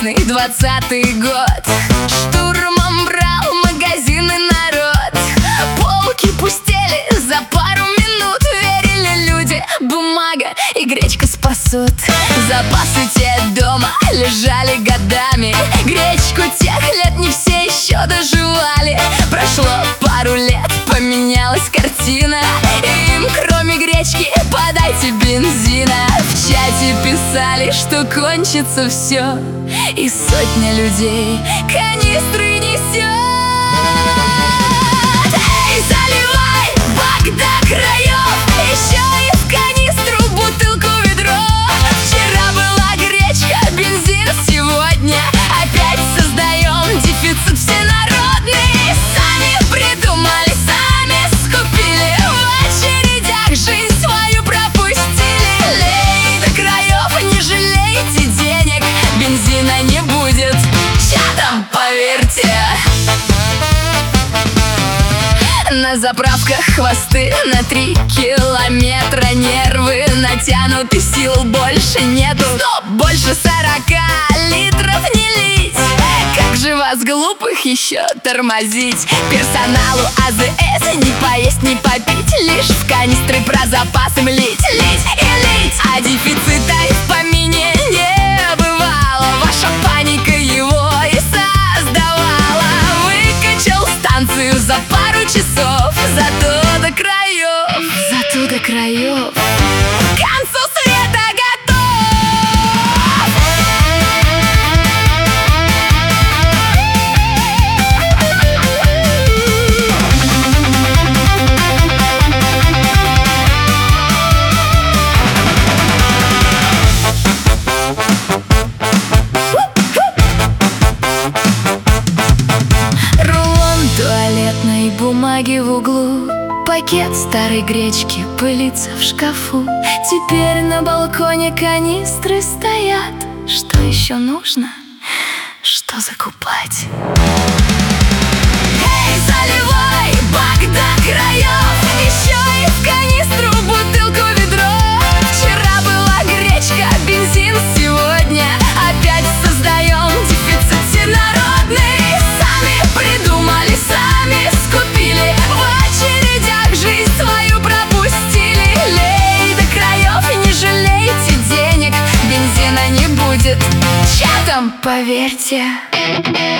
Страшный 20-й год. Штурмом брал магазины народ. Полки пустели за пару минут. Верили люди, бумага и гречка спасут. Запасы те дома лежали годами. Гречку тех лет не все еще доживали. Прошло пару лет, поменялась картина. Им, кроме гречки, подайте бензина. В чате писали, что кончится все, и сотня людей канистры несет. Эй, заливай бак до краев, еще и в канистру бутылку ведро. Вчера была гречка, бензин сегодня опять создаем дефицит всенародный. Сами придумали, сами скупили, в очередях жизнь свою пропустили. Лей до краев, не жалейте денег, бензина не будет, чё там, поверьте. На заправках хвосты на 3 километра. Нервы натянуты, сил больше нету. Стоп, больше 40 литров не лить. Как же вас, глупых, еще тормозить? Персоналу АЗС не поесть, не попить, лишь в канистры про запасы млить, лить и лить. А дефицита и в помине не бывало. Ваша паника его и создавала. Выкачал станцию за пару часов, зато до краев, зато до краев к концу света готов. Рулон туалетной бумаги в углу, пакет старой гречки пылится в шкафу. Теперь на балконе канистры стоят. Что еще нужно? Что закупать? Эй, заливай бак до краев, еще и в канистру бутылку ведро. Вчера была гречка, бензин сегодня опять создаем дефицит всенародный. Сами придумали, сами скупили, в очередях жизнь свою пропустили. Лей до краев, не жалейте денег, бензина не будет, чё там, поверьте.